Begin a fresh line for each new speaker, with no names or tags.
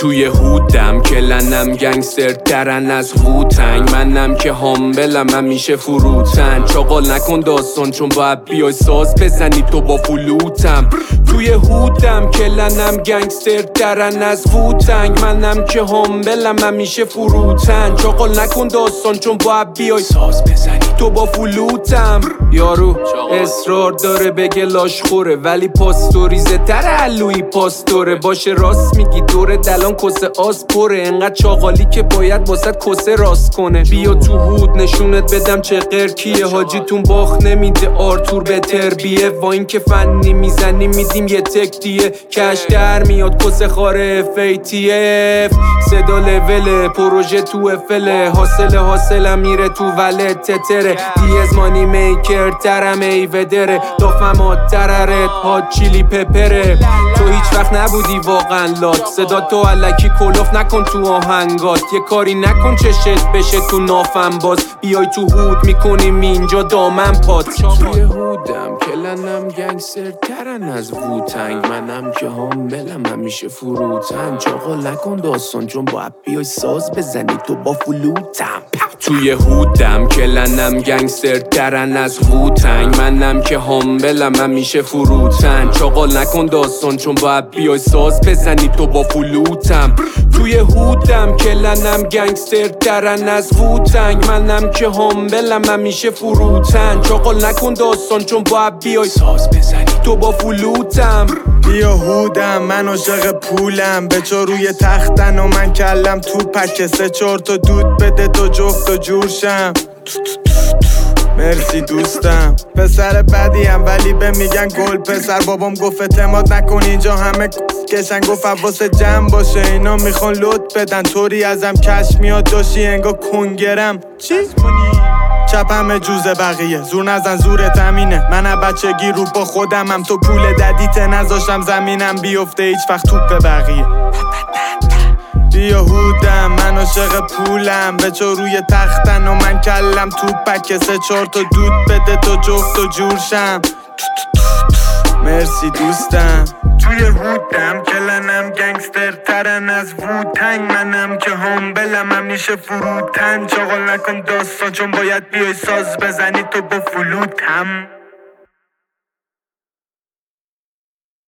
توی هودم کلنم گنگستر درن از هوتنگ، منم که هامبلم همیشه فروتن. چاقال نکن داستان چون باید بیای ساز بزنی تو با فلوتم. توی هودم کلنم گنگستر درن از هوتنگ، منم که هامبلم همیشه فروتن. چاقال نکن داستان چون باید بیای ساز بزنی تو با فلوتم. یارو اصرار داره بگه لاش خوره ولی پاستوریزه تر علوی پاستوره. باشه راست میگی دور دلان کسه آس پره، انقدر چاقالی که باید واسه کسه راست کنه. بیا تو هود نشونت بدم چه قرکیه، حاجیتون باخ نمیده آرتور به تربیه. با این که فنی میزنی میدیم یه تک دیه، کش در میاد کسه خاره FATF. صدا لوله پروژه تو افله، حاصله میره تو ولت تتره. دیز مانی میکر ترم ایوه دره، دافم تررت هات چیلی پپره. تو هیچ وقت نبودی واقعا لات، صدا تو علکی کلوف نکن تو آهنگات. یه کاری نکن چشت بشه تو نافم باز، بیای تو هود میکنیم اینجا دامن پات. توی هودم کلنم گنگستر ترن از ووتنگ، منم که هامبلم همیشه فروتن. چاقال نکن داستان چون باید بیای ساز بزنی تو با فلوتم. توی هودم کلنم گنگستر درن از ووتنگ، منم که هامبلم همیشه فروتن. چاقال نکن داستان چون باید بیای ساز بزنی تو با فلوتم. توی هودم کلنم گنگستر درن از ووتنگ، منم که هامبلم همیشه فروتن. چاقال نکن داستان چون باید بیای ساز بزنی تو با فلوتم.
بیا هودم من عاشق پولم، بچا روی تختن و من کلم تو پکه. 3-4 تا دود بده تو جفت و جورشم. مرسی دوستم، پسر بدیم ولی به میگن گل پسر. بابام گفت اعتماد نکن اینجا همه کشن، گفت واسه جمع باشه اینا میخوان لط بدن. طوری ازم کش میاد داشتی انگا کنگرم. چی؟ چپم جوز بقیه زور نزن زورت امینه. من بچگی رو با خودمم، تو پول ددیت نذاشتم زمینم بیفته هیچ وقت توپ بقیه. بیا هودم من عاشق پولم، بچا روی تختن و من کلم تو پکه. 3-4 تا دود بده تو جفت و جورشم. مرسی دوستم. توی هودم کلنم گنگستر ترن از ووتنگ، منم که هامبلم همیشه فروتن. چاقال نکن داستان چون باید بیای ساز بزنی تو با فلوتم.